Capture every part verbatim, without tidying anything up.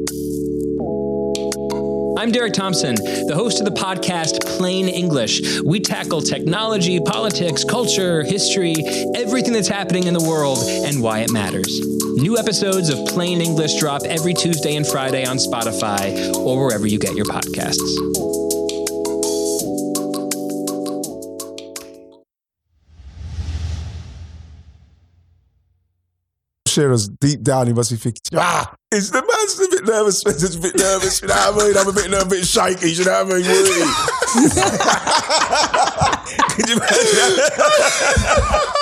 I'm Derek Thompson, the host of the podcast Plain English. We tackle technology, politics, culture, history, everything that's happening in the world and why it matters. New episodes of Plain English drop every Tuesday and Friday on Spotify or wherever you get your podcasts. Shearer's deep down, he must be thinking, ah, it's the man's a bit nervous, Spencer's a bit nervous, you know what I mean? I'm a bit nervous, a bit shaky, you know what I mean? Could you imagine?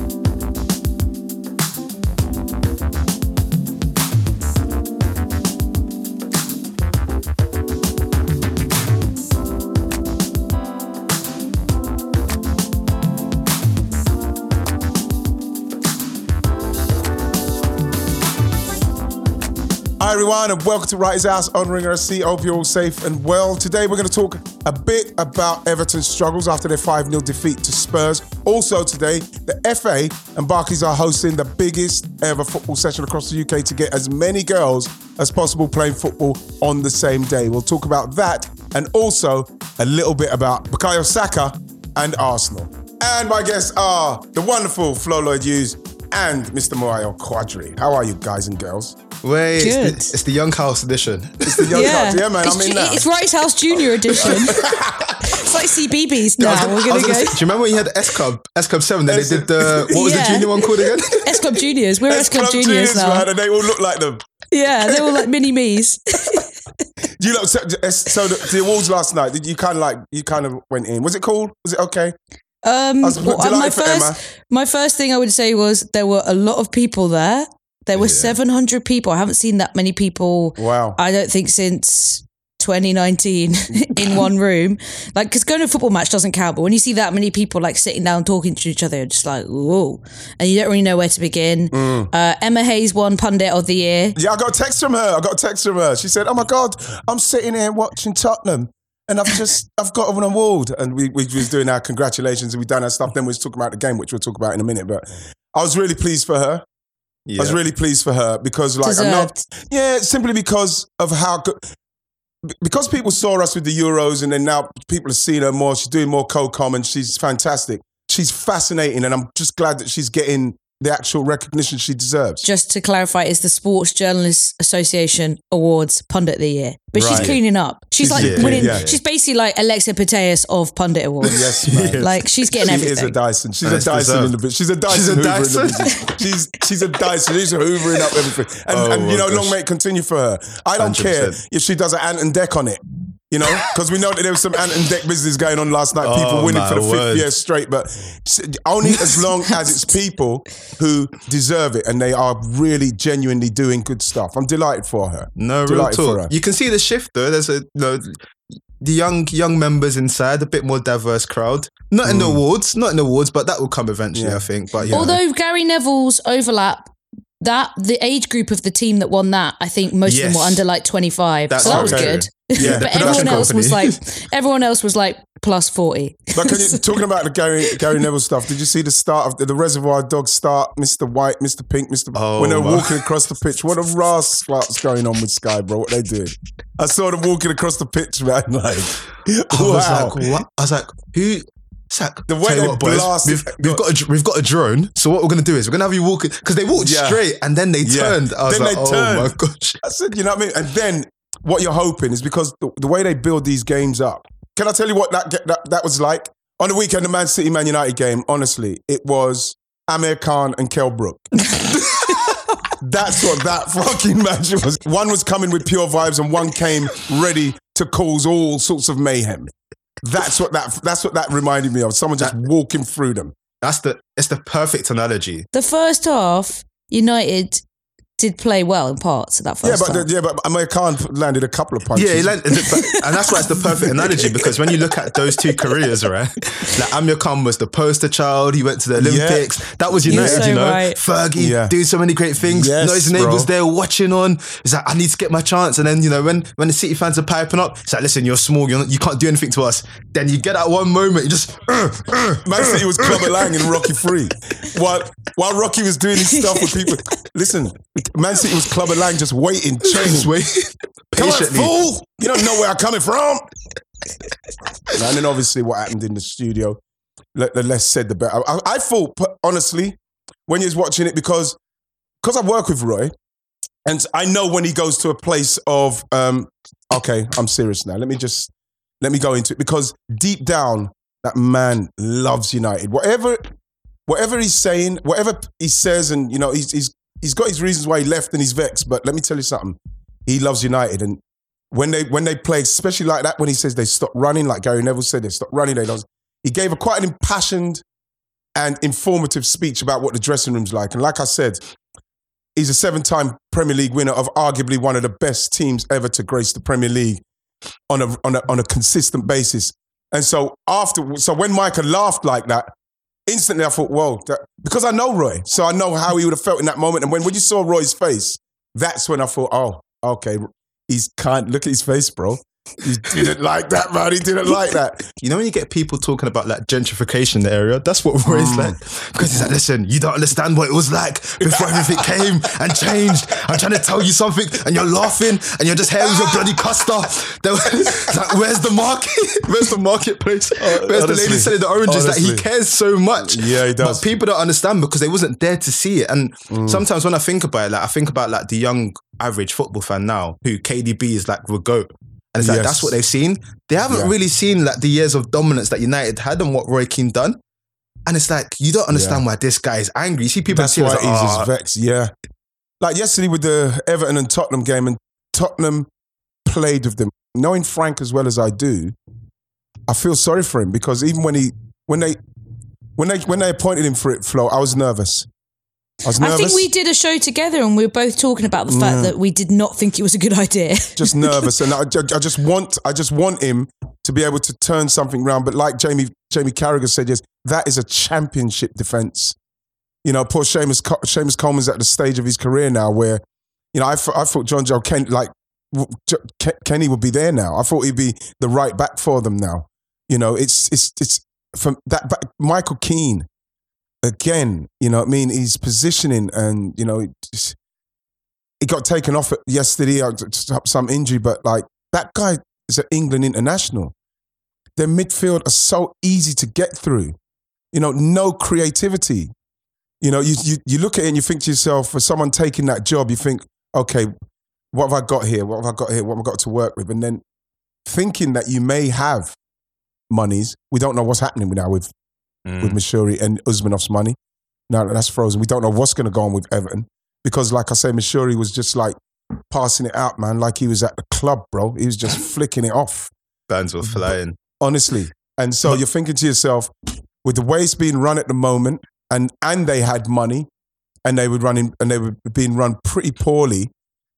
Hi everyone and welcome to Wrighty's House on Ringer S C. Hope you're all safe and well. Today we're going to talk a bit about Everton's struggles after their five nil defeat to Spurs. Also today, the F A and Barclays are hosting the biggest ever football session across the U K to get as many girls as possible playing football on the same day. We'll talk about that and also a little bit about Bukayo Saka and Arsenal. And my guests are the wonderful Flo Lloyd-Hughes and Mister Moayo Quadri. How are you guys and girls? Wait, it's the, it's the Young House edition. It's the Young yeah. House, yeah, man. It's, I'm in that. It's Wrighty's House Junior edition. It's like C B B S now. Yeah, We're gonna gonna go. Say, do you remember when you had S Club, S Club Seven? Then they did the what was Yeah. the junior one called again? S Club Juniors. We're S Club, S-Club Juniors, now. man, and they all look like them. Yeah, they're all like mini me's. You know, so, so the, the awards last night, did you kind of like, you kind of went in. Was it cool? Was it okay? Um, I was well, delighted my for first, my first thing I would say was there were a lot of people there. There were Yeah. seven hundred people. I haven't seen that many people. Wow. I don't think since twenty nineteen in one room. Like, because going to a football match doesn't count, but when you see that many people like sitting down talking to each other, you're just like, whoa. And you don't really know where to begin. Mm. Uh, Emma Hayes won Pundit of the Year. Yeah, I got a text from her. I got a text from her. She said, oh my God, I'm sitting here watching Tottenham and I've just, I've got an award. And we, we was doing our congratulations and we done our stuff. Then we was talking about the game, which we'll talk about in a minute. But I was really pleased for her. Yeah. I was really pleased for her because, like, I'm not, yeah, simply because of how good, because people saw us with the Euros and then now people are seeing her more. She's doing more co-com and she's fantastic. She's fascinating and I'm just glad that she's getting the actual recognition she deserves. Just to clarify, it's the Sports Journalists Association Awards Pundit of the Year. But Right. she's cleaning up. She's, She's- like yeah, winning. yeah, yeah. She's basically like Alexa Pateas of Pundit Awards. Yes, man. Like, she's getting She everything. is a Dyson. She's And a it's Dyson deserved. in the business. She's a Dyson She's a Hoover Dyson? in the business. She's, she's a Dyson. She's hoovering up everything. And, Oh, and you know, my long gosh. may it continue for her. I don't one hundred care percent. if she does an ant and deck on it. You know, because we know that there was some ant and deck business going on last night. People Oh, winning for the my fifth word. year straight, but only as long as it's people who deserve it and they are really genuinely doing good stuff. I'm delighted for her. No, real Delighted for her. talk. You can see the shift though. There's a you know, the young young members inside, a bit more diverse crowd. Not in the awards, not in the awards, but that will come eventually, Yeah. I think. But yeah, Although Gary Neville's overlap, that the age group of the team that won that, I think most of them Yes. were under like twenty-five. That's so that was okay. good. Yeah. The But production everyone else was like, company. everyone else was like plus forty. But can you, talking about the Gary Gary Neville stuff, did you see the start of the, the Reservoir Dogs start? Mister White, Mister Pink, Mister Oh, when they're my. walking across the pitch. What a rascal's going on with Sky, bro? What they did? I saw them walking across the pitch, man. Like, I was wow. like, what? I was like, who? Zach, The way tell you they what, boys, blasted- we've, we've got a, we've got a drone. So what we're gonna do is we're gonna have you walk because they walked Yeah. straight and then they Yeah. turned. I was Then like, they oh turned. my gosh. I said, you know what I mean? And then what you're hoping is because the, the way they build these games up. Can I tell you what that, that that was like? On the weekend, the Man City Man United game, honestly, it was Amir Khan and Kell Brook. That's what that fucking match was. One was coming with pure vibes and one came ready to cause all sorts of mayhem. That's what that that's what that reminded me of. Someone just walking through them. That's the it's the perfect analogy. The first half, United did play well in parts of that Yeah, first but half. the, yeah, but Amir Khan landed a couple of punches. Yeah, he landed, but, and that's why it's the perfect analogy because when you look at those two careers, right? Like Amir Khan was the poster child. He went to the Olympics. Yeah. That was You're United, so you know. right. Fergie Yeah. doing so many great things. Yes, you know, his bro. neighbours there watching on. He's like, I need to get my chance. And then you know, when when the City fans are piping up, it's like, listen, you're small. You're not, you can't do anything to us. Then you get that one moment, you just. Uh, uh, Man City was Clubber Lang in Rocky three. While while Rocky was doing his stuff with people. Listen, Man City was Clubber Lang just waiting, Just training. wait. Come on, Patiently. fool! You don't know where I'm coming from. And then obviously what happened in the studio, le- the less said the better. I, I thought, honestly, when you was watching it, because because I work with Roy, and I know when he goes to a place of, um, okay, I'm serious now. Let me just, let me go into it. Because deep down, that man loves United. Whatever whatever he's saying, whatever he says, and, you know, he's, he's, he's got his reasons why he left and he's vexed. But let me tell you something. He loves United. And when they when they play, especially like that, when he says they stop running, like Gary Neville said, they stop running, they don't. He gave a quite an impassioned and informative speech about what the dressing room's like. And like I said, he's a seven-time Premier League winner of arguably one of the best teams ever to grace the Premier League on a on a, on a consistent basis. And so after, so when Micah laughed like that, instantly I thought, whoa, that, because I know Roy, so I know how he would have felt in that moment. And when, when you saw Roy's face, that's when I thought, oh, okay, he's kind, look at his face, bro. He didn't like that, man. He didn't like that. You know when you get people talking about like gentrification in the area, that's what Roy's Mm. like. Because he's like, listen, you don't understand what it was like before everything came and changed. I'm trying to tell you something and you're laughing and you're just here with your bloody custer. It's like, where's the market? Where's the marketplace? Where's the lady honestly, selling the oranges? Like, he honestly. cares so much. Yeah, he does. But people don't understand because they wasn't there to see it. And Mm. sometimes when I think about it, like I think about like the young average football fan now who K D B is like the GOAT. And it's like, Yes. that's what they've seen. They haven't Yeah. really seen like the years of dominance that United had and what Roy Keane done. And it's like, you don't understand Yeah. why this guy is angry. You see people That's see why like, he's "Ah." as vexed, yeah. Like yesterday with the Everton and Tottenham game, and Tottenham played with them. Knowing Frank as well as I do, I feel sorry for him because even when he, when they, when they, when they appointed him for it, Flo, I was nervous. I was nervous. I think we did a show together and we were both talking about the fact that we did not think it was a good idea. just nervous, and I, ju- I just want, I just want him to be able to turn something around. But like Jamie, Jamie Carragher said, yes, that is a championship defense. You know, poor Seamus, Co- Seamus Coleman's at the stage of his career now where, you know, I, th- I thought John Joe Ken, like w- J- Ke- Kenny would be there now. I thought he'd be the right back for them now. You know, it's it's it's from that back, Michael Keane. Again, you know what I mean? He's positioning and, you know, just, he got taken off it yesterday, uh, just some injury, but like that guy is an England international. Their midfield are so easy to get through. You know, no creativity. You know, you, you, you look at it and you think to yourself, for someone taking that job, you think, okay, what have I got here? What have I got here? What have I got to work with? And then thinking that you may have monies, we don't know what's happening now with Mm. with Mashuri and Usmanov's money. Now that that's frozen. We don't know what's going to go on with Everton because, like I say, Mashuri was just like passing it out, man, like he was at the club, bro. He was just flicking it off, Bands were flying. honestly. And so you're thinking to yourself, with the way it's being run at the moment, and and they had money, and they were running, and they were being run pretty poorly.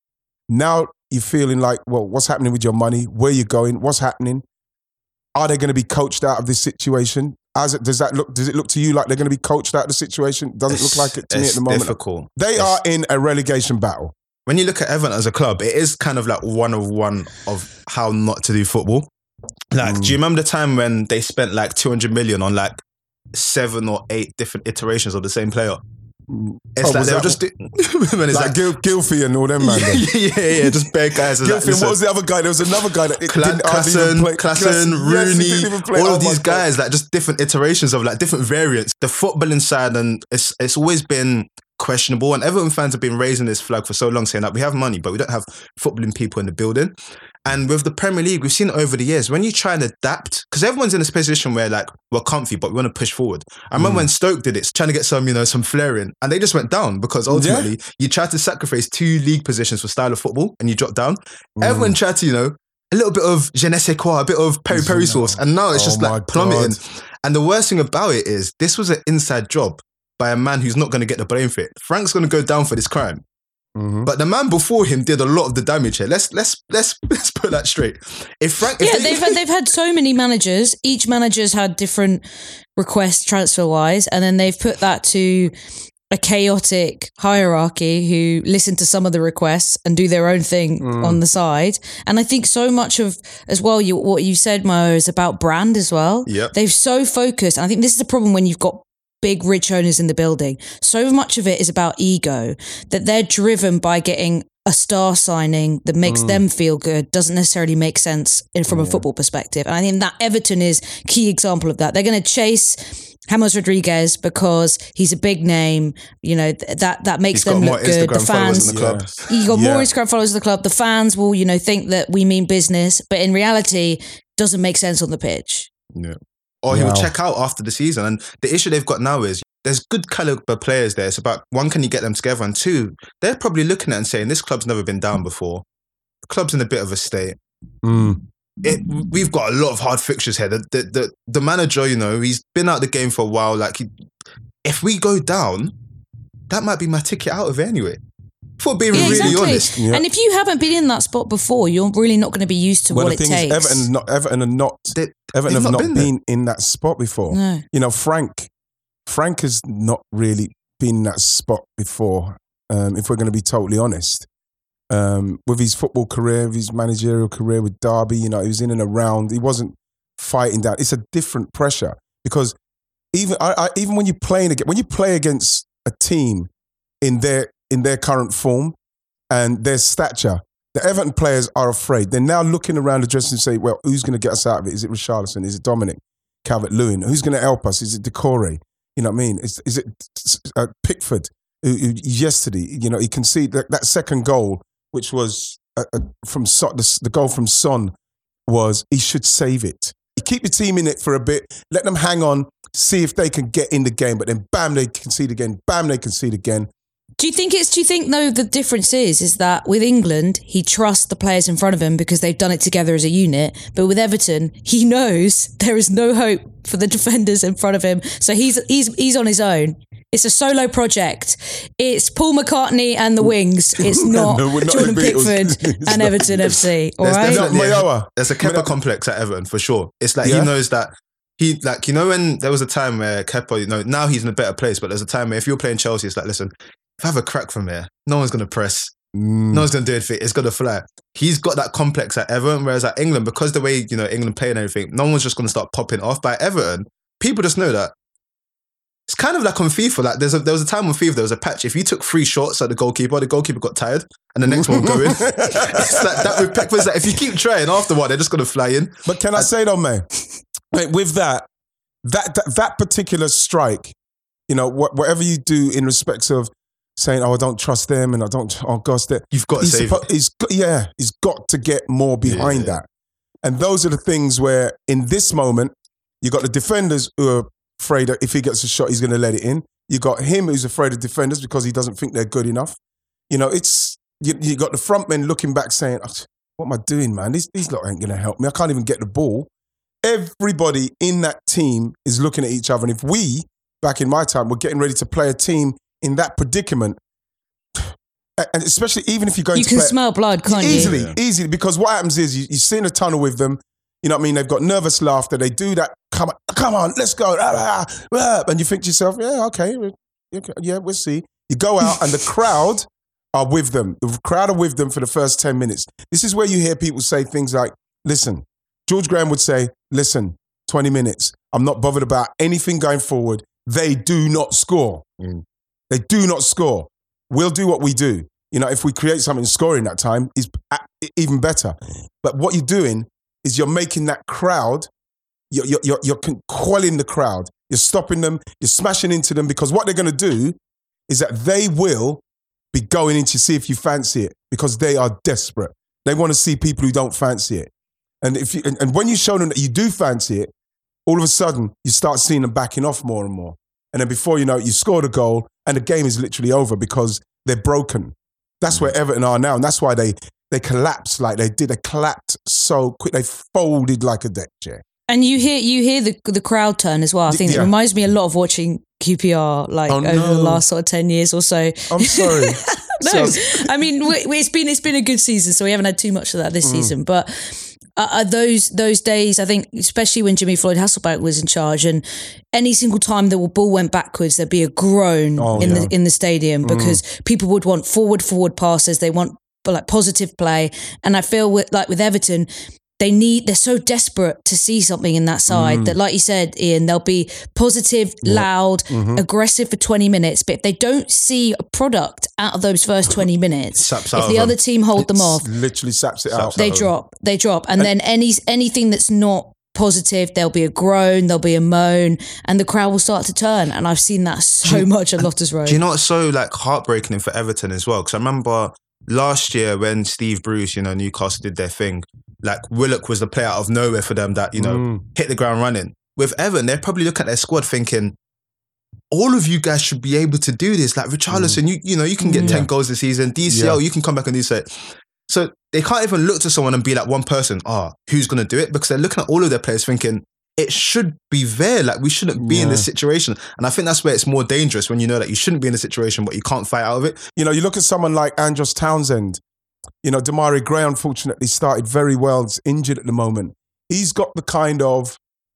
Now you're feeling like, well, what's happening with your money? Where you going? What's happening? Are they going to be coached out of this situation? As it, does that look? Does it look to you like they're going to be coached out of the situation? Doesn't look like it to me at the moment. Difficult. They It's- are in a relegation battle. When you look at Everton as a club, it is kind of like one of one of how not to do football. Like, Mm. do you remember the time when they spent like two hundred million on like seven or eight different iterations of the same player? It's Oh, like was they were that- just do- when it's Like, like, Gil, Gilfy and all them, man. yeah, yeah, yeah, just bare guys. It's like, Gilfy, and listen, what was the other guy? There was another guy that it Cla- didn't hardly even Klassen, play. Klassen, Yes, he Rooney, didn't even play. all Oh of my these God. guys, like just different iterations of like different variants. The footballing side, and it's it's always been questionable. And Everton fans have been raising this flag for so long, saying that we have money, but we don't have footballing people in the building. And with the Premier League, we've seen it over the years, when you try and adapt, because everyone's in this position where like we're comfy, but we want to push forward. I remember Mm. when Stoke did it, trying to get some, you know, some flair in, and they just went down because ultimately you tried to sacrifice two league positions for style of football and you dropped down. Mm. Everyone tried to, you know, a little bit of je ne sais quoi, a bit of peri peri sauce, and now it's Oh just my like plummeting. God. And the worst thing about it is this was an inside job by a man who's not going to get the blame for it. Frank's going to go down for this crime. Mhm. But the man before him did a lot of the damage here. Let's let's let's let's put that straight. If Frank, if Yeah, they- they've had, they've had so many managers. Each manager's had different requests transfer wise, and then they've put that to a chaotic hierarchy who listen to some of the requests and do their own thing Mm. on the side. And I think so much of as well, you what you said, Mo, is about brand as well. Yep. They've so focused, and I think this is the problem when you've got big rich owners in the building. So much of it is about ego, that they're driven by getting a star signing that makes mm. them feel good, doesn't necessarily make sense in, from yeah. a football perspective. And I think that Everton is key example of that. They're going to chase James Rodriguez because he's a big name. You know, th- that that makes he's them got look more good. Instagram The fans, in the club. Yeah. you got yeah. more Instagram followers in the club. The fans will, you know, think that we mean business, but in reality, doesn't make sense on the pitch. Yeah. Or Wow. he'll check out after the season. And the issue they've got now is there's good caliber players there. It's about, one, can you get them together? And two, they're probably looking at it and saying, this club's never been down before. The club's in a bit of a state. Mm. It, we've got a lot of hard fixtures here. The, the the the manager, you know, he's been out the game for a while. Like, he, if we go down, that might be my ticket out of it anyway. For being Yeah, really exactly. honest. Yeah. And if you haven't been in that spot before, you're really not going to be used to Well, what the it thing takes. is, Everton, not, Everton are not. They, Everton they've have not not been been, in that spot before. No. You know, Frank, Frank has not really been in that spot before. Um, if we're going to be totally honest, um, with his football career, with his managerial career with Derby, you know, he was in and around. He wasn't fighting down. It's a different pressure because even I, I, even when you playing against when you play against a team in their in their current form and their stature, the Everton players are afraid. They're now looking around the dressing room and say, well, who's going to get us out of it? Is it Richarlison? Is it Dominic Calvert-Lewin? Who's going to help us? Is it Decore? You know what I mean? Is, is it uh, Pickford? Who, who, yesterday, you know, he conceded that, that second goal, which was uh, uh, from Son, the, the goal from Son, was he should save it. You keep your team in it for a bit, let them hang on, see if they can get in the game, but then bam, they concede again, bam, they concede again. Do you think it's, do you think though the difference is, is that with England, he trusts the players in front of him because they've done it together as a unit. But with Everton, he knows there is no hope for the defenders in front of him. So he's, he's, he's on his own. It's a solo project. It's Paul McCartney and the Wings. It's not, No, we're not Jordan the Beatles. Pickford It's and not. Everton F C. All There's right. definitely Not a- Mayowa. There's a I mean, Kepa complex at Everton for sure. It's like Yeah. he knows that he, like, you know, when there was a time where Kepa, you know, now he's in a better place, but there's a time where if you're playing Chelsea, it's like, listen, if I have a crack from here, no one's going to press. Mm. No one's going to do anything. It's going to fly. He's got that complex at Everton, whereas at England, because the way, you know, England play and everything, no one's just going to start popping off. But at Everton, people just know that. It's kind of like on FIFA. Like there's a, there was a time on FIFA, there was a patch. If you took three shots at the goalkeeper, the goalkeeper got tired and the next one going. It's like that with Pickford. Like if you keep trying after one, they're just going to fly in. But can I say though, man, like, with that, that, that, that particular strike, you know, wh- whatever you do in respects of saying, oh, I don't trust them and I don't, oh gosh, that You've got to he's save suppo- it. he's got, yeah, he's got to get more behind Yeah. that. And those are the things where in this moment, you got the defenders who are afraid that if he gets a shot, he's going to let it in. You got him who's afraid of defenders because he doesn't think they're good enough. You know, it's, you, you got the front men looking back saying, oh, what am I doing, man? These, these lot ain't going to help me. I can't even get the ball. Everybody in that team is looking at each other. And if we, back in my time, were getting ready to play a team in that predicament, and especially even if you're going You to can play smell blood, can't easily, you? Yeah. easily, because what happens is you, you sit in a tunnel with them. You know what I mean? They've got nervous laughter. They do that. Come on, come on, let's go. Ah, ah, ah. And you think to yourself, yeah, okay, we- okay, yeah, we'll see. You go out and the crowd are with them. The crowd are with them for the first ten minutes. This is where you hear people say things like, listen, George Graham would say, listen, twenty minutes. I'm not bothered about anything going forward. They do not score. Mm. They do not score. We'll do what we do. You know, if we create something scoring that time, is even better. But what you're doing is you're making that crowd, you're, you're, you're, you're quelling the crowd. You're stopping them. You're smashing into them because what they're going to do is that they will be going in to see if you fancy it because they are desperate. They want to see people who don't fancy it. And if you, and, and when you show them that you do fancy it, all of a sudden you start seeing them backing off more and more. And then before you know it, you scored a goal and the game is literally over because they're broken. That's where Everton are now. And that's why they, they collapsed like they did. They collapsed so quick. They folded like a deck chair. And you hear you hear the the crowd turn as well. I think Yeah. it reminds me a lot of watching Q P R like Oh, over no. the last sort of ten years or so. I'm sorry. No, So- I mean we, we- it's been it's been a good season, so we haven't had too much of that this Mm. season. But uh, uh, those those days, I think, especially when Jimmy Floyd Hasselbaink was in charge, and any single time the ball went backwards, there'd be a groan Oh, in yeah. the in the stadium because people would want forward forward passes. They want like positive play, and I feel with, like with Everton, they need, they're so desperate to see something in that side Mm. that, like you said, Ian, they'll be positive, loud, Mm-hmm. aggressive for twenty minutes. But if they don't see a product out of those first twenty minutes, Saps out if of the them. other team hold them off, Literally saps it out. Saps they out. drop, they drop. And then any anything that's not positive, there'll be a groan, there'll be a moan, and the crowd will start to turn. And I've seen that so much at Loftus Road. Do you know what's so like heartbreaking for Everton as well? Because I remember last year when Steve Bruce, you know, Newcastle did their thing, like Willock was the player out of nowhere for them that, you know, Mm. hit the ground running. With Everton, they're probably looking at their squad thinking, all of you guys should be able to do this. Like Richarlison, you you know, you can get Mm. ten goals this season. D C L, Yeah. you can come back and do so. So they can't even look to someone and be like one person, ah, who's going to do it? Because they're looking at all of their players thinking, it should be there. Like we shouldn't be in this Yeah. situation. And I think that's where it's more dangerous when you know that you shouldn't be in a situation, but you can't fight out of it. You know, you look at someone like Andros Townsend. You know, Damari Gray unfortunately started very well. He's injured at the moment. He's got the kind of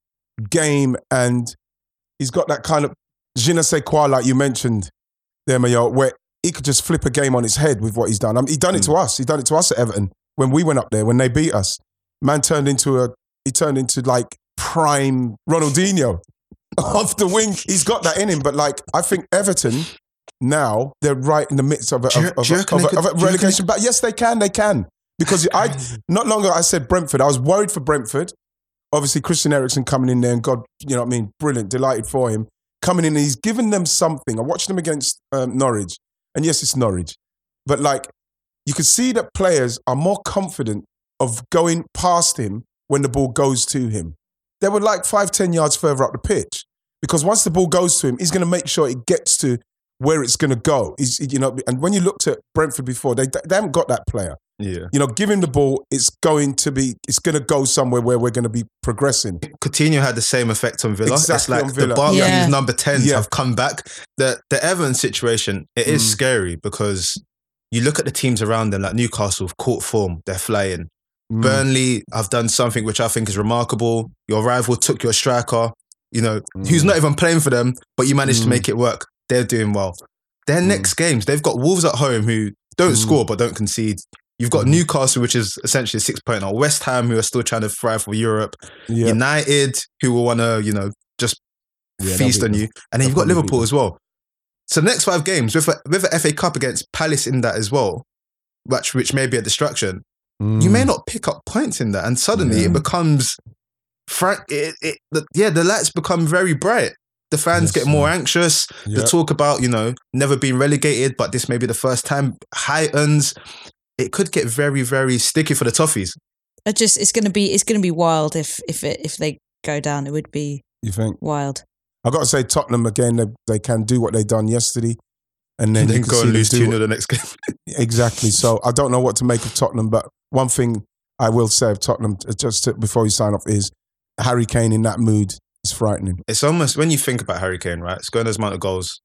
game and he's got that kind of je ne sais quoi, like you mentioned there, Mayo, where he could just flip a game on his head with what he's done. I mean, he done it to us. He done it to us at Everton when we went up there, when they beat us. Man turned into a, he turned into like prime Ronaldinho off the wing. He's got that in him, but like, I think Everton now, they're right in the midst of a, Do you- of, of, do you a- reckon of, they a, could- of a do you reckon relegation. But yes, they can, they can. Because I, not long ago, I said Brentford. I was worried for Brentford. Obviously, Christian Eriksen coming in there and God, you know what I mean? Brilliant, delighted for him. Coming in and he's given them something. I watched them against um, Norwich. And yes, it's Norwich. But like, you can see that players are more confident of going past him when the ball goes to him. They were like five, ten yards further up the pitch. Because once the ball goes to him, he's going to make sure it gets to where it's going to go. He's, you know, and when you looked at Brentford before, they, they haven't got that player. Yeah. You know, give him the ball, it's going to be, it's going to go somewhere where we're going to be progressing. Coutinho had the same effect on Villa. Exactly it's like on Villa. the Barclays Yeah. number tens Yeah. have come back. The the Everton situation, it is Mm. scary because you look at the teams around them, like Newcastle, have caught form, they're flying. Mm. Burnley have done something which I think is remarkable. Your rival took your striker, you know, Mm. who's not even playing for them, but you managed to Mm. make it work. They're doing well. Their Mm. next games, they've got Wolves at home who don't Mm. score but don't concede. You've got Mm. Newcastle, which is essentially a six-pointer. West Ham, who are still trying to thrive for Europe. Yeah. United, who will want to, you know, just Yeah, feast they'll on beat you. And then you've got They'll probably Liverpool beat as well. So the next five games, with a, with a F A Cup against Palace in that as well, which, which may be a distraction, Mm. you may not pick up points in that. And suddenly Yeah. it becomes, frank. It, it, the, yeah, the lights become very bright. The fans Yes, get more anxious. Yeah. The talk about, you know, never being relegated, but this may be the first time heightens. It could get very, very sticky for the Toffees. I just, it's gonna be, it's gonna be wild if if it if they go down. It would be You think? wild. I've got to say, Tottenham, again, they, they can do what they done yesterday. And then, And then you can go see and them lose do two what- nil the next game. Exactly. So I don't know what to make of Tottenham, but one thing I will say of Tottenham, just to, before we sign off, is Harry Kane in that mood is frightening. It's almost, when you think about Harry Kane, right? Scoring those amount of goals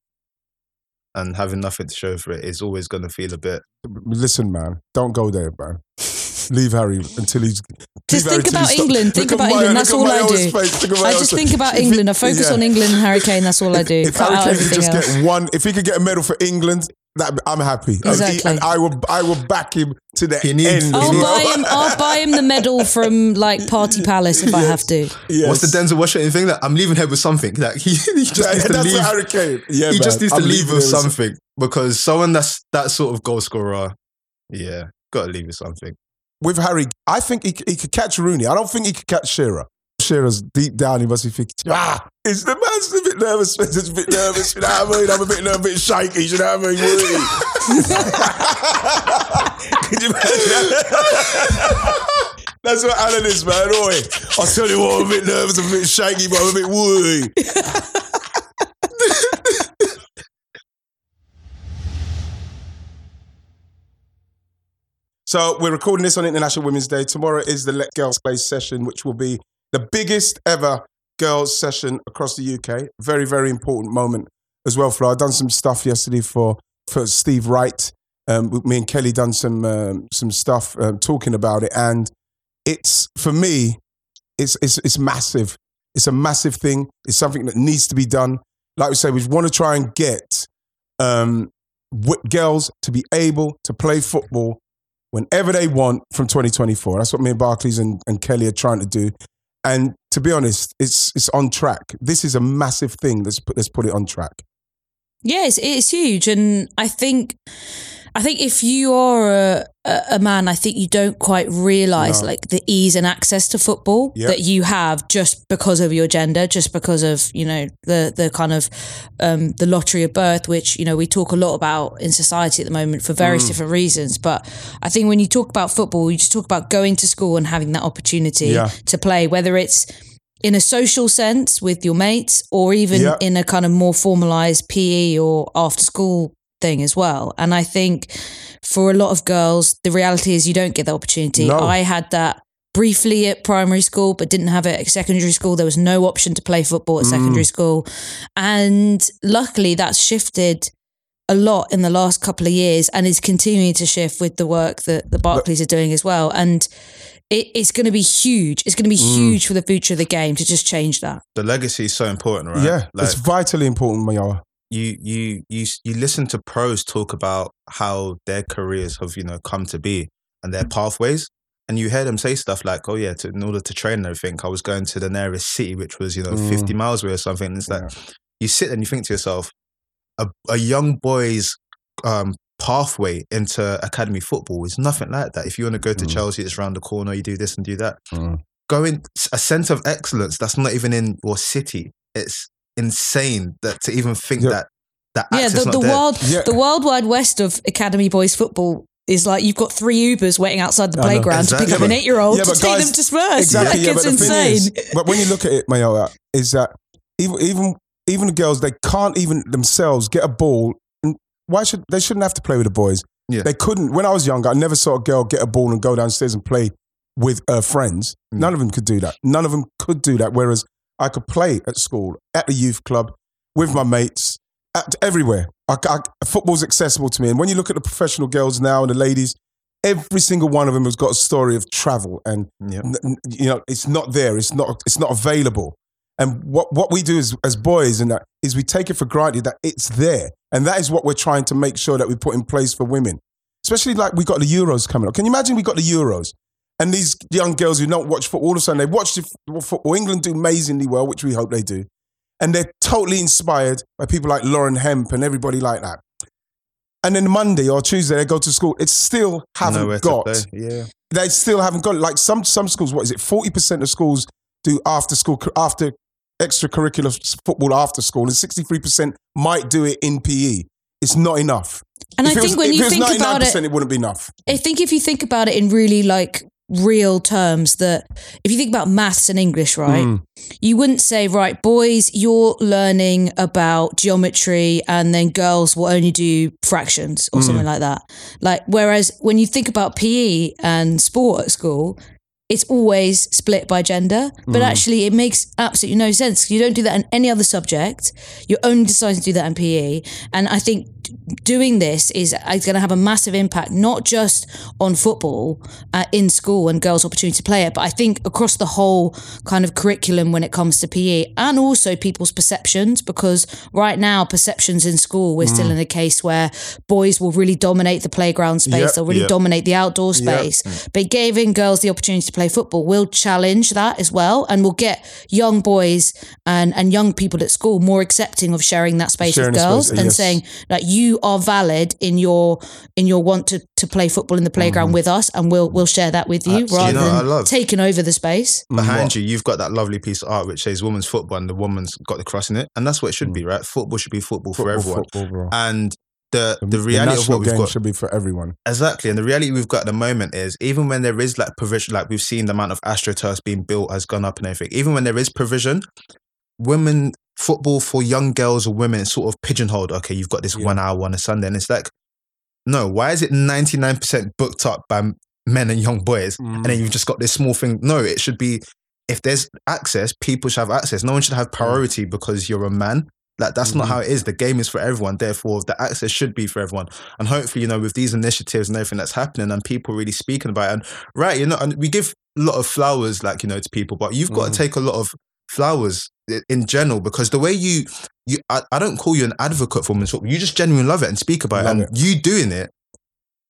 and having nothing to show for it is always going to feel a bit. Listen, man, don't go there, man. Leave Harry until he's. Just leave Harry think till he about stops. England. Think Look at about Mayo, England. That's look at all I Mayo's do. face, look at I Mayo's just face. think about If he- England. I focus yeah. on England and Harry Kane. That's all I do. If Cut Harry out Kane could everything just else. get one, if he could get a medal for England, that I'm happy. And he- Exactly. And, I will, I will back him to the He needs- end. he I'll needs- buy him. I'll buy him the medal from like Party Palace if I have to. Yes. What's the Denzel Washington thing? Like, I'm leaving here with something. Like, he, he just Yeah, needs to that's leave. the Harry Kane. Yeah, he man. just needs to I'm leave leaving with there with something because someone that's that sort of goal scorer, yeah, got to leave with something. With Harry, I think he, he could catch Rooney. I don't think he could catch Shearer. Shearer's deep down, he must be thinking, ah, is the man's a bit nervous. He's a bit nervous. You know what I mean? I'm a bit nervous, a bit shaky. You know what I mean? Could you imagine? That's what Alan is, man. Oi, I'll tell you what, I'm a bit nervous, I'm a bit shaky, but I'm a bit worried. So we're recording this on International Women's Day. Tomorrow is the Let Girls Play session, which will be the biggest ever girls session across the U K. Very, very important moment as well, Flo. I've done some stuff yesterday for, for Steve Wright. Um, me and Kelly done some um, some stuff um, talking about it, and it's for me, it's it's it's massive. It's a massive thing. It's something that needs to be done. Like we say, we want to try and get um, w- girls to be able to play football whenever they want from twenty twenty-four. That's what me and Barclays and, and Kelly are trying to do. And to be honest, it's it's on track. This is a massive thing. Let's put, let's put it on track. Yes, it's huge. And I think I think if you are a, a man, I think you don't quite realise No. like the ease and access to football Yep. that you have just because of your gender, just because of, you know, the the kind of um, the lottery of birth, which, you know, we talk a lot about in society at the moment for various Mm. different reasons. But I think when you talk about football, you just talk about going to school and having that opportunity Yeah. to play, whether it's in a social sense with your mates or even Yeah. in a kind of more formalised P E or after school thing as well. And I think for a lot of girls, the reality is you don't get the opportunity. No. I had that briefly at primary school, but didn't have it at secondary school. There was no option to play football at Mm. secondary school. And luckily that's shifted a lot in the last couple of years and is continuing to shift with the work that the Barclays are doing as well. And it, it's going to be huge. It's going to be Mm. huge for the future of the game to just change that. The legacy is so important, right? Yeah, Like, it's vitally important, Mayowa. you you you you listen to pros talk about how their careers have, you know, come to be and their pathways, and you hear them say stuff like, "Oh yeah, to, in order to train and everything, I was going to the nearest city, which was, you know, Mm. fifty miles away or something." And it's like you sit there and you think to yourself, a a young boy's um, pathway into academy football is nothing like that. If you want to go to Mm. Chelsea, it's around the corner. You do this and do that. Mm. Going a centre of excellence that's not even in your city. It's insane that to even think Yeah. that that Yeah, access the, not the there. wild, Yeah. the wild wide west of academy boys football is like you've got three Ubers waiting outside the I know. playground to pick Exactly. up Yeah, an but- eight-year-old Yeah, to but take guys- them to Spurs. Exactly. Like, Yeah, it's but the insane. thing is, but when you look at it, Mayowa, is that even even even the girls, they can't even themselves get a ball. And why should they shouldn't have to play with the boys? Yeah. They couldn't. When I was younger, I never saw a girl get a ball and go downstairs and play with her friends. Mm. None of them could do that. None of them could do that. Whereas I could play at school, at the youth club, with my mates, at, everywhere. I, I, football's accessible to me. And when you look at the professional girls now and the ladies, every single one of them has got a story of travel, and Yeah. n- n- you know it's not there. It's not. It's not available. And what what we do as as boys and that is we take it for granted that it's there, and that is what we're trying to make sure that we put in place for women. Especially like we got the Euros coming up. Can you imagine we got the Euros? And these young girls who don't watch football, all of a sudden they watch the f- football. England do amazingly well, which we hope they do. And they're totally inspired by people like Lauren Hemp and everybody like that. And then Monday or Tuesday they go to school. It's still haven't Nowhere to got. play. Yeah. They still haven't got it. Like some some schools, what is it? Forty percent of schools do after school after extracurricular s- football after school, and sixty-three percent might do it in P E. It's not enough. And if I it think was, when if you it was think about ninety-nine percent, it, it wouldn't be enough. I think if you think about it in really like real terms, that if you think about maths and English, right, Mm. you wouldn't say, right, boys, you're learning about geometry and then girls will only do fractions or Mm. something like that. Like, whereas when you think about P E and sport at school, it's always split by gender, but Mm. actually it makes absolutely no sense. You don't do that in any other subject. You're only deciding to do that in P E. And I think doing this is, is going to have a massive impact, not just on football uh, in school and girls' opportunity to play it, but I think across the whole kind of curriculum when it comes to P E, and also people's perceptions, because right now perceptions in school, we're still in a case where boys will really dominate the playground space. Yep, They'll really yep. dominate the outdoor space. But giving girls the opportunity to play football will challenge that as well, and will get young boys and, and young people at school more accepting of sharing that space Sharing with the girls space, and yes. saying that you are valid in your in your want to, to play football in the playground with us, and we'll we'll share that with you, Absolutely. rather You know what I than love? taking over the space. Behind you, you've got that lovely piece of art which says women's football and the woman's got the cross in it. And that's what it should be, right? Football should be football, for Football, everyone. football, bro. And the, the The reality of national what we've game got. should be for everyone. Exactly. And the reality we've got at the moment is even when there is like provision, like we've seen the amount of AstroTurfs being built has gone up and everything, even when there is provision, women football for young girls or women is sort of pigeonholed. Okay, you've got this Yeah. one hour on a Sunday. And it's like, no, why is it ninety-nine percent booked up by men and young boys? Mm. And then you've just got this small thing. No, it should be, if there's access, people should have access. No one should have priority because you're a man. Like, that's not Mhm. how it is. The game is for everyone. Therefore, the access should be for everyone. And hopefully, you know, with these initiatives and everything that's happening and people really speaking about it, and right, you know, and we give a lot of flowers, like, you know, to people, but you've got Mhm. to take a lot of flowers i- in general, because the way you, you I, I don't call you an advocate for women's football. You just genuinely love it and speak about Love it. And it. you doing it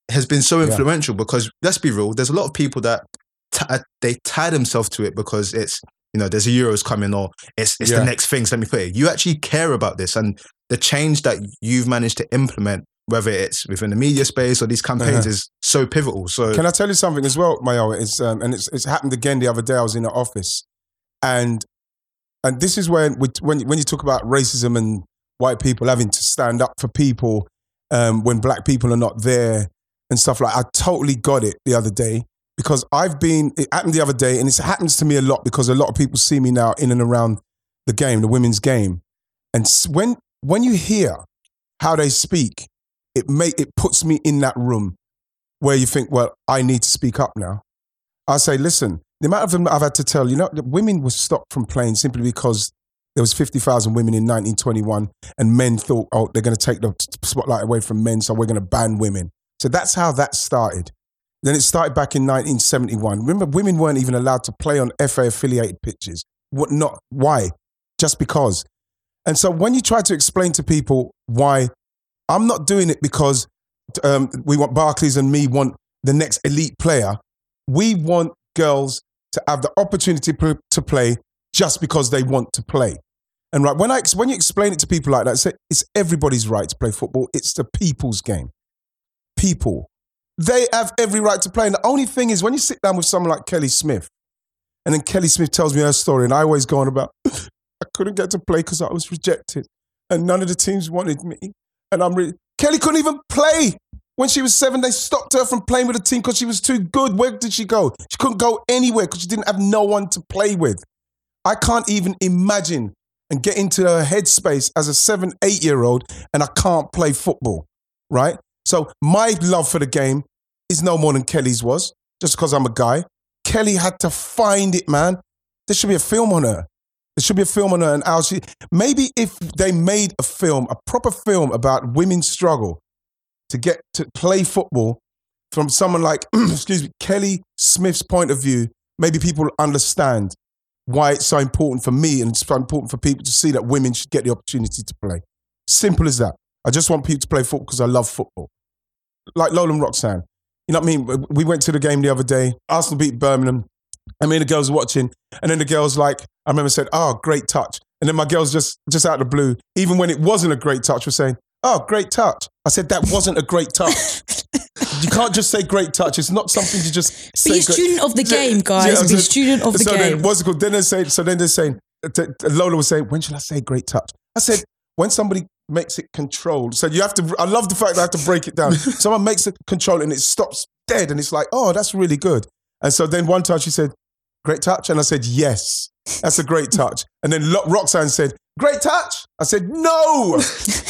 has been so influential yeah. because let's be real, there's a lot of people that t- they tie themselves to it because it's, you know, there's a Euros coming or it's it's yeah. the next thing, so let me put it. You actually care about this, and the change that you've managed to implement, whether it's within the media space or these campaigns, uh-huh. is so pivotal. So can I tell you something as well, Mayo? It's um, and it's it's happened again the other day. I was in the office, and and this is when we, when when you talk about racism and white people having to stand up for people um, when black people are not there and stuff like. I totally got it the other day. Because I've been, it happened the other day, and it happens to me a lot because a lot of people see me now in and around the game, the women's game. And when when you hear how they speak, it may, it puts me in that room where you think, well, I need to speak up now. I say, listen, the amount of them I've had to tell, you know, women were stopped from playing simply because there was fifty thousand women in nineteen twenty-one and men thought, oh, they're going to take the spotlight away from men, so we're going to ban women. So that's how that started. Then it started back in nineteen seventy-one. Remember, women weren't even allowed to play on F A-affiliated pitches. What? Not why? Just because. And so when you try to explain to people why, I'm not doing it because um, we want Barclays and me want the next elite player. We want girls to have the opportunity to play just because they want to play. And right when I when you explain it to people like that, say it's everybody's right to play football. It's the people's game. People. They have every right to play. And the only thing is when you sit down with someone like Kelly Smith, and then Kelly Smith tells me her story, and I always go on about, I couldn't get to play because I was rejected, and none of the teams wanted me. And I'm really, Kelly couldn't even play. When she was seven, they stopped her from playing with the team because she was too good. Where did she go? She couldn't go anywhere because she didn't have no one to play with. I can't even imagine and get into her headspace as a seven, eight-year-old, and I can't play football, right? So my love for the game is no more than Kelly's was, just because I'm a guy. Kelly had to find it, man. There should be a film on her. There should be a film on her and how she... Maybe if they made a film, a proper film about women's struggle to get to play football from someone like, excuse me, Kelly Smith's point of view, maybe people understand why it's so important for me and it's so important for people to see that women should get the opportunity to play. Simple as that. I just want people to play football because I love football. Like Lola and Roxanne. You know what I mean? We went to the game the other day. Arsenal beat Birmingham. I mean, the girls were watching. And then the girls like, I remember said, oh, great touch. And then my girls just, just out of the blue, even when it wasn't a great touch, were saying, oh, great touch. I said, that wasn't a great touch. You can't just say great touch. It's not something to just say. Be a student of the game, guys. Yeah, Be a student of the so game. Then, what's it called? Then they say, so then they're saying, Lola was saying, when should I say great touch? I said, when somebody makes it controlled. So you have to, I love the fact that I have to break it down. Someone makes it controlled and it stops dead and it's like, oh, that's really good. And so then one time she said, great touch? And I said, yes, that's a great touch. And then Lo- Roxanne said, great touch? I said, no.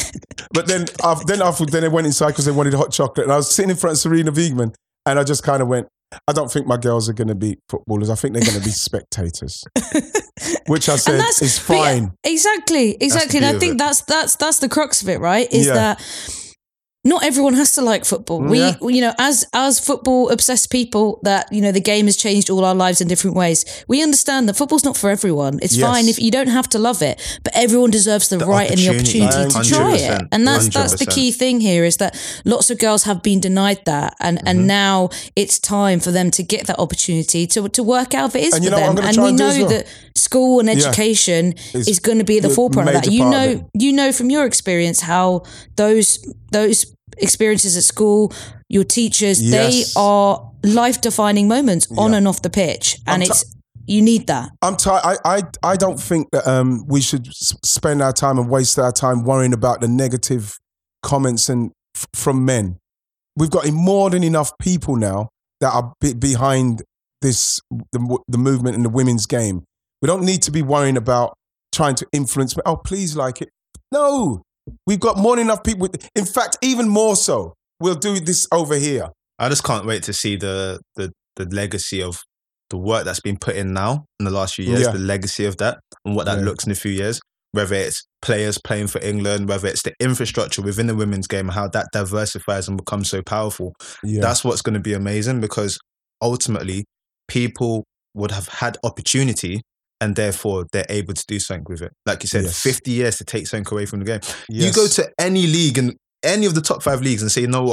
But then after, then after, then they went inside because they wanted hot chocolate. And I was sitting in front of Serena Wiegman and I just kind of went, I don't think my girls are going to be footballers. I think they're going to be spectators. Which I said is fine. Yeah, exactly, exactly. And I think that's that's that's the crux of it, right? Is yeah. that not everyone has to like football. We, yeah. you know, as as football obsessed people, that, you know, the game has changed all our lives in different ways. We understand that football's not for everyone. It's yes. fine if you don't have to love it, but everyone deserves the, the right and the opportunity to try it. And that's one hundred percent. That's the key thing here, is that lots of girls have been denied that, and mm-hmm. and now it's time for them to get that opportunity to to work out if it is and for them. And we know well. that school and education yeah. is, is going to be at the forefront of that. You know, you know from your experience how those those experiences at school, your teachers, yes. they are life-defining moments on yeah. and off the pitch, and t- it's you need that. I'm t- I, I I don't think that um, we should spend our time and waste our time worrying about the negative comments and f- from men. We've got more than enough people now that are be- behind this the, the movement in the women's game. We don't need to be worrying about trying to influence. Oh, please like it. No. We've got more than enough people. In fact, even more so, we'll do this over here. I just can't wait to see the the, the legacy of the work that's been put in now in the last few years, yeah. the legacy of that and what that yeah. looks in a few years, whether it's players playing for England, whether it's the infrastructure within the women's game, how that diversifies and becomes so powerful. Yeah. That's what's going to be amazing, because ultimately people would have had opportunity and therefore they're able to do something with it. Like you said, yes. fifty years to take something away from the game. Yes. You go to any league and any of the top five leagues and say, you know what,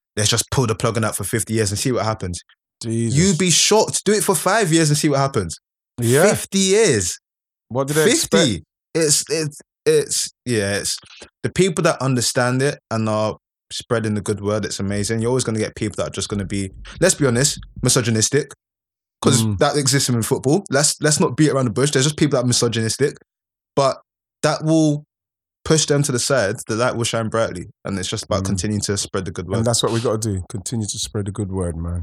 let's just pull the plug on that for fifty years and see what happens. Jesus. You'd be shocked. Do it for five years and see what happens. Yeah. fifty years. What did they fifty. expect? It's, it's, it's, yeah, it's the people that understand it and are spreading the good word. It's amazing. You're always going to get people that are just going to be, let's be honest, misogynistic. Because Mm. that exists in football. Let's let's not beat around the bush. There's just people that are misogynistic. But that will push them to the side. The light will shine brightly. And it's just about Mm. continuing to spread the good word. And that's what we got to do. Continue to spread the good word, man.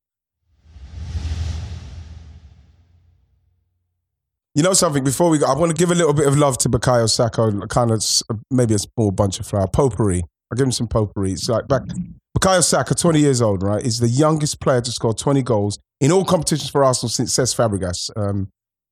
You know something, before we go, I want to give a little bit of love to Bukayo Saka, kind of maybe a small bunch of flower. Potpourri. I'll give him some potpourri. It's like back. Bukayo Saka, twenty years old, right? He's the youngest player to score twenty goals in all competitions for Arsenal since Cesc Fabregas, um,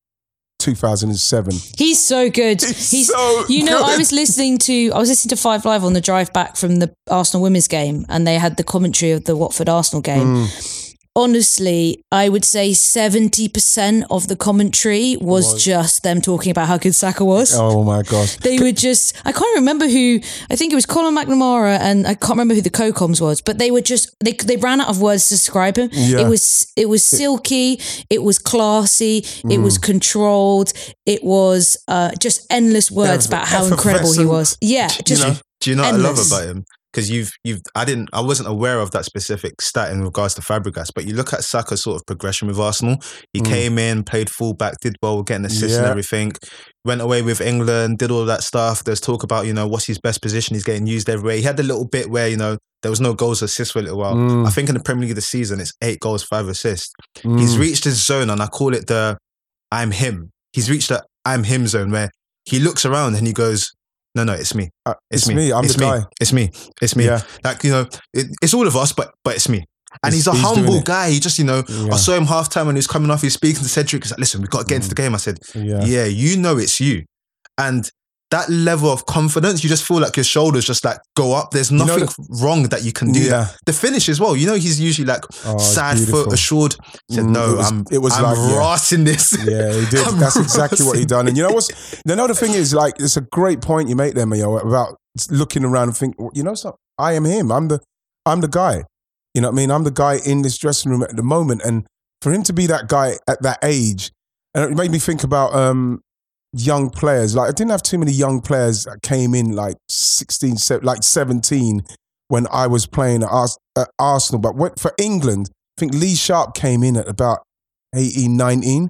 two thousand seven. He's so good. He's He's, so you know, good. I was listening to I was listening to Five Live on the drive back from the Arsenal women's game, and they had the commentary of the Watford Arsenal game. Mm. Honestly, I would say seventy percent of the commentary was, Was. just them talking about how good Saka was. Oh my gosh. They were just, I can't remember who, I think it was Colin McNamara, and I can't remember who the co-coms was, but they were just, they they ran out of words to describe him. Yeah. It was it was silky, it was classy, it Mm. was controlled, it was uh, just endless words about how incredible he effervescent. was. Yeah, Do just you know, do you know what I love endless. about him? Because you've you've I didn't I wasn't aware of that specific stat in regards to Fabregas, but you look at Saka's sort of progression with Arsenal. He Mm. came in, played fullback, did well, getting assists and Yeah. everything. Went away with England, did all of that stuff. There's talk about, you know, what's his best position. He's getting used everywhere. He had a little bit where, you know, there was no goals or assists for a little while. Mm. I think in the Premier League this season, it's eight goals, five assists. Mm. He's reached his zone, and I call it the I'm him. He's reached the I'm him zone where he looks around and he goes, no, no, it's me. Uh, It's, it's me. me. I'm it's the me. guy. It's me. It's me. Yeah. Like, you know, it, it's all of us, but but it's me. And He's- he's, a he's doing humble it. guy. He just, you know, Yeah. I saw him half time when he was coming off, he's speaking to Cedric. He's like, listen, we've got to get into the game. I said, Yeah. yeah, you know it's you. And that level of confidence, you just feel like your shoulders just like go up. There's know nothing the- wrong that you can do. Yeah. That. The finish as well. You know, he's usually like Oh, it's side beautiful. foot, assured. He said, Mm, no, it was- I'm, it was I'm like, yeah. rassing this. Yeah, he did. I'm That's exactly what he rassing done. And you know what's, you know, the thing is, like, it's a great point you make there, Mayo, about looking around and think, you know, something, I am him. I'm the, I'm the guy. You know what I mean? I'm the guy in this dressing room at the moment. And for him to be that guy at that age, and it made me think about um, young players. Like, I didn't have too many young players that came in like sixteen, like seventeen when I was playing at, Ars- at Arsenal. But when, for England, I think Lee Sharp came in at about eighteen, nineteen.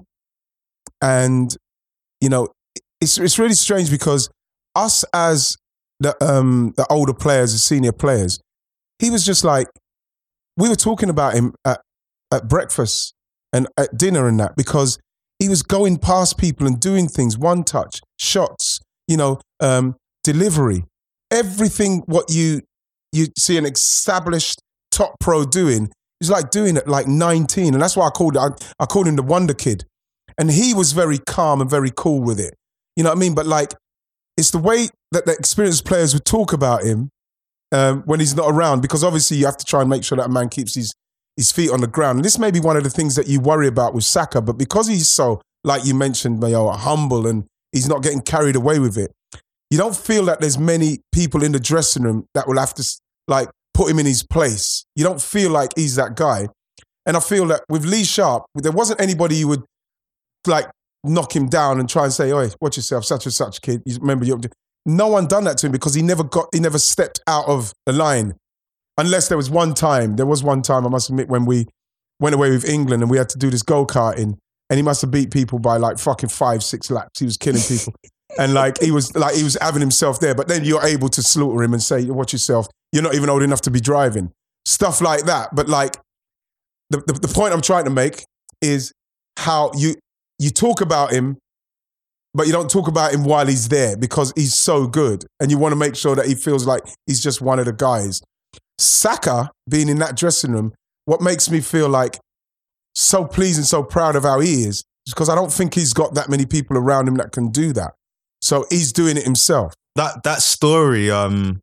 And, you know, it's it's really strange because us as the um the older players, the senior players, he was just like, we were talking about him at, at breakfast and at dinner and that, because he was going past people and doing things, one touch, shots, you know, um, delivery, everything what you you see an established top pro doing, he's like doing it like nineteen. And that's why I called it, I, I called him the Wonder Kid. And he was very calm and very cool with it. You know what I mean? But like, it's the way that the experienced players would talk about him um, when he's not around, because obviously you have to try and make sure that a man keeps his, his feet on the ground. And this may be one of the things that you worry about with Saka, but because he's so, like you mentioned, Mayo, humble, and he's not getting carried away with it, you don't feel that there's many people in the dressing room that will have to like put him in his place. You don't feel like he's that guy. And I feel that with Lee Sharp, there wasn't anybody you would like knock him down and try and say, "Oi, watch yourself, such and such kid." You remember, you no one done that to him because he never got, he never stepped out of the line, unless there was one time. There was one time, I must admit, when we went away with England and we had to do this go karting, and he must have beat people by like fucking five, six laps. He was killing people, and like he was like he was having himself there. But then you're able to slaughter him and say, "Watch yourself. You're not even old enough to be driving." Stuff like that. But like the the, the point I'm trying to make is how you. You talk about him, but you don't talk about him while he's there because he's so good. And you want to make sure that he feels like he's just one of the guys. Saka, being in that dressing room, what makes me feel like so pleased and so proud of how he is, is because I don't think he's got that many people around him that can do that. So he's doing it himself. That that story, um,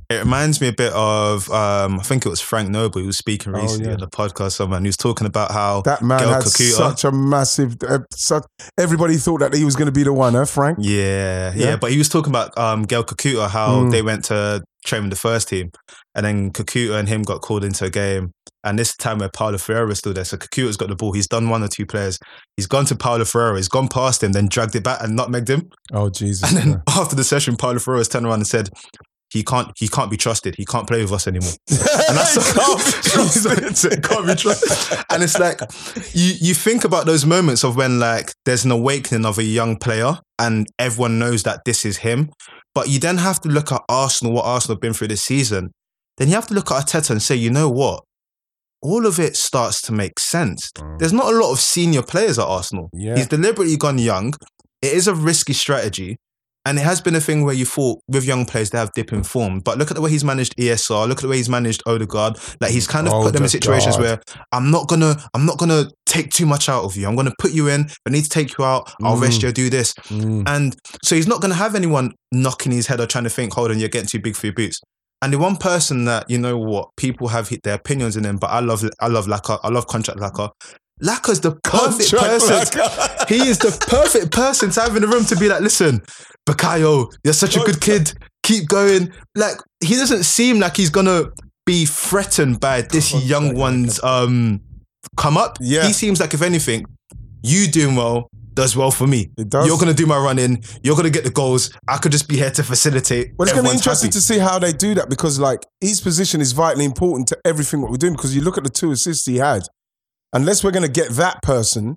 It reminds me a bit of, um, I think it was Frank Noble who was speaking Oh, recently yeah. on the podcast. Someone he was talking about how That man Gael had Kakuta, such a massive. Uh, such, everybody thought that he was going to be the one, huh, Frank? yeah, yeah, Yeah. But he was talking about um, Gael Kakuta, how Mm. they went to train with the first team, and then Kakuta and him got called into a game. And this time where Paulo Ferreira was still there, so Kakuta's got the ball. He's done one or two players. He's gone to Paulo Ferreira. He's gone past him, then dragged it back and nutmegged him. Oh Jesus! And then man. after the session, Paulo Ferreira's turned around and said, "He can't. He can't be trusted. He can't play with us anymore." And that's it can't be trusted. And it's like you you think about those moments of when like there's an awakening of a young player and everyone knows that this is him. But you then have to look at Arsenal, what Arsenal have been through this season. Then you have to look at Arteta and say, you know what? All of it starts to make sense. Mm. There's not a lot of senior players at Arsenal. Yeah. He's deliberately gone young. It is a risky strategy. And it has been a thing where you thought with young players, they have dip in form. But look at the way he's managed E S R. Look at the way he's managed Odegaard. Like he's kind of put them in situations Odegaard. where I'm not gonna, I'm not gonna take too much out of you. I'm gonna put you in. If I need to take you out, I'll Mm. rest you. Do this. Mm. And so he's not gonna have anyone knocking his head or trying to think, hold on, you're getting too big for your boots. And the one person that, you know what, people have hit their opinions in him, but I love, I love Laka. I love contract Laka. Laka's the perfect Contract person. Laka. He is the perfect person to have in the room to be like, listen, Bakayo, you're such a good kid. Keep going. Like, he doesn't seem like he's gonna be threatened by this young one's um come up. Yeah. He seems like, if anything, you doing well does well for me. It does. You're gonna do my running. You're gonna get the goals. I could just be here to facilitate. Well, it's going to be Everyone's interesting happy. to see how they do that because, like, his position is vitally important to everything what we're doing. Because you look at the two assists he had, unless we're going to get that person,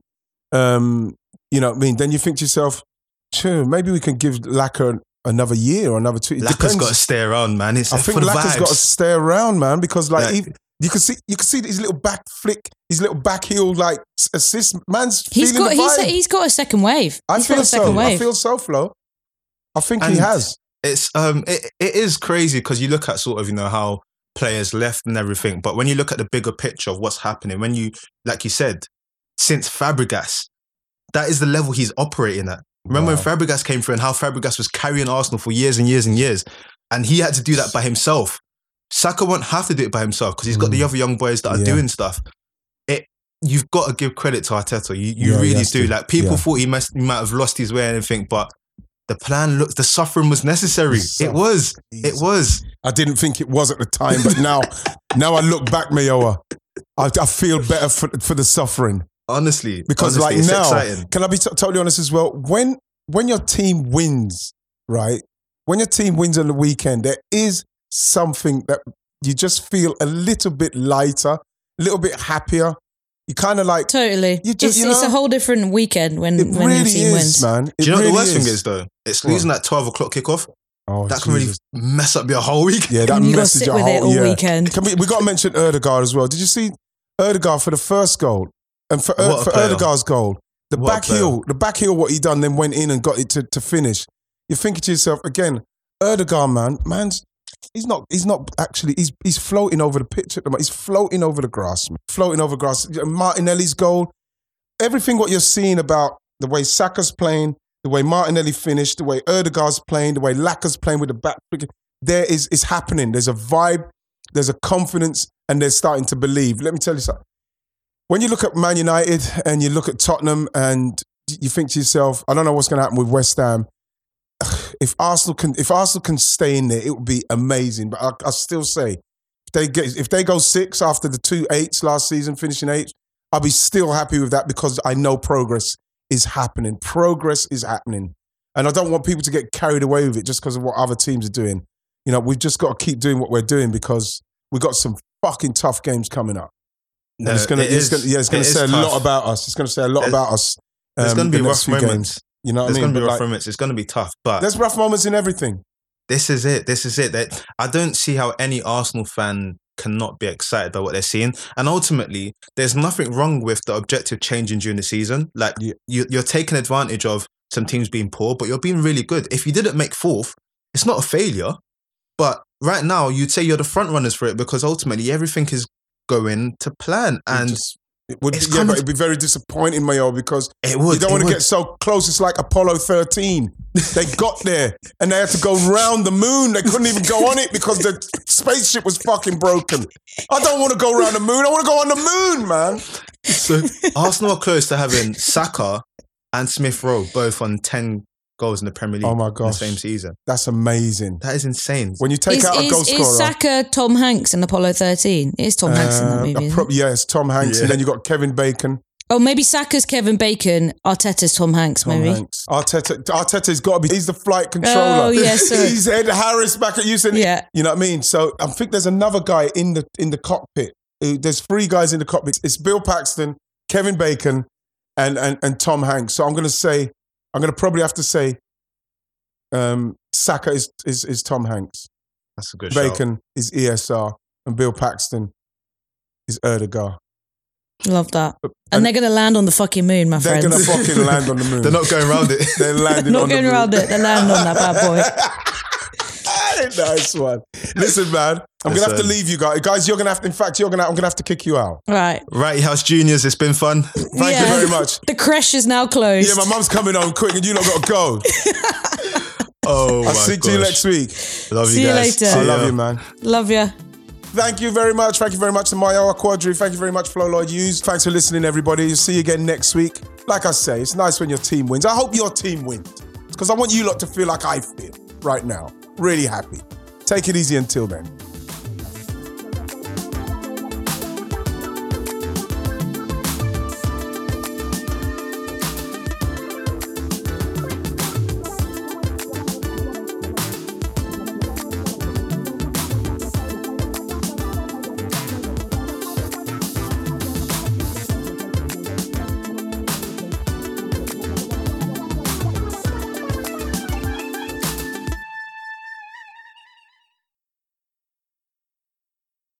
um, you know what I mean? Then you think to yourself, sure, maybe we can give Laka another year or another two. It Laka's depends. got to stay around, man. It's I think for the Laka's vibes. got to stay around, man, because like, Like- he, you can see, you can see his little back flick, his little back heel like assist. Man's He's feeling got the he's, vibe. he's got a second wave. I He's feel got a second so. I wave. feel so, Flo. I think he And has. It's um, it, it is crazy because you look at sort of, you know, how players left and everything, but when you look at the bigger picture of what's happening, when you, like you said, since Fabregas, that is the level he's operating at. Remember Wow. when Fabregas came through and how Fabregas was carrying Arsenal for years and years and years, and he had to do that by himself. Saka won't have to do it by himself because he's got the other young boys that are Yeah. doing stuff. It, you've got to give credit to Arteta. You, you Yeah, really yes, do. dude. Like people Yeah. thought he, must, he might have lost his way and everything, but the plan looks, the suffering was necessary. The It was. suffering. It was. I didn't think it was at the time, but now, now I look back, Mayoa, I, I feel better for for the suffering Honestly, because, honestly, like it's now, exciting. can I be t- totally honest as well? When when your team wins, right? When your team wins on the weekend, there is something that you just feel a little bit lighter, a little bit happier. You kind of like Totally. You just- it's, you it's know, a whole different weekend when, it when really your team is, wins. man. It Do you know really what the worst is. thing is though? It's What? losing that twelve o'clock kickoff. Oh, That can really Jesus. mess up your whole week. Yeah, that And you gotta messes sit your with whole it all yeah. weekend. Can we we got to mention Erdegaard as well. Did you see Erdegaard for the first goal and for What a for player. Erdegaard's goal? The What a back player. heel, the back heel, what he done, then went in and got it to, to finish. You're thinking to yourself again, Erdegaard, man, man's he's not he's not actually he's he's floating over the pitch at the moment. He's floating over the grass, man. Floating over grass. Martinelli's goal, everything what you're seeing about the way Saka's playing, the way Martinelli finished, the way Erdegaard's playing, the way Laka's playing with the back, there is is happening. There's a vibe, there's a confidence, and they're starting to believe. Let me tell you something. When you look at Man United and you look at Tottenham and you think to yourself, I don't know what's going to happen with West Ham. If Arsenal can, if Arsenal can stay in there, it would be amazing. But I, I still say, if they get, if they go six after the two eights last season, finishing eighth, I'll be still happy with that because I know progress is happening. Progress is happening, and I don't want people to get carried away with it just because of what other teams are doing. You know, we've just got to keep doing what we're doing because we've got some fucking tough games coming up. And No, it's gonna, it it's is- gonna, yeah, it's gonna it is say a tough. lot about us. It's gonna say a lot There's- about us. There's um, going to be the rough next few moments. games. You know what There's I mean? going to be But rough like, moments. It's going to be tough. But there's rough moments in everything. this is it. This is it. That I don't see how any Arsenal fan cannot be excited by what they're seeing. And ultimately, there's nothing wrong with the objective changing during the season. Like Yeah. you, you're taking advantage of some teams being poor, but you're being really good. If you didn't make fourth, it's not a failure. But right now, you'd say you're the front runners for it because ultimately everything is going to plan. It And just- It would, It's yeah, kind but of- it'd be very disappointing, Mayo, because It would, you don't it want to would. get so close. It's like Apollo thirteen. They got there and they had to go round the moon. They couldn't even go on it because the spaceship was fucking broken. I don't want to go around the moon. I want to go on the moon, man. So Arsenal are close to having Saka and Smith Rowe both on ten goals in the Premier League Oh my in the gosh. same season. That's amazing. That is insane. When you take Is, out a goal is, scorer. is Saka Tom Hanks in Apollo thirteen? It is Tom Hanks in that uh, movie. a isn't pro- it? yes, Tom Hanks. Yeah. And then you got Kevin Bacon. Oh, maybe Saka's Kevin Bacon, Arteta's Tom Hanks, Tom maybe. Hanks. Arteta, Arteta's got to be, he's the flight controller. Oh, yes, sir. He's Ed Harris back at Houston. Yeah. You know what I mean? So I think there's another guy in the in the cockpit. Uh, There's three guys in the cockpit. It's Bill Paxton, Kevin Bacon, and and, and Tom Hanks. So I'm going to say, I'm going to probably have to say um, Saka is, is, is Tom Hanks. That's a good shout. Bacon is E S R. And Bill Paxton is Erdegar. Love that. And And they're going to land on the fucking moon, my They're friends. going to fucking land on the moon. They're not going around it. They're landing Not on going the moon. around it. They're landing on that bad boy. Nice one. Listen, man, I'm gonna have to Listen. leave you guys. Guys, you're gonna have to. In fact, you're gonna. I'm gonna have to kick you out. Right. Righty House Juniors, it's been fun. Thank Yeah. you very much. The creche is now closed. Yeah, my mum's coming home quick, and you lot got to go. Oh, I'll my see gosh. you next week. Love See you you guys. later. I love ya. you, man. Love ya. Thank you very much. Thank you very much to Mayowa Quadri. Thank you very much, Flo Lloyd Hughes. Thanks for listening, everybody. See you again next week. Like I say, it's nice when your team wins. I hope your team wins because I want you lot to feel like I feel right now. Really happy. Take it easy until then.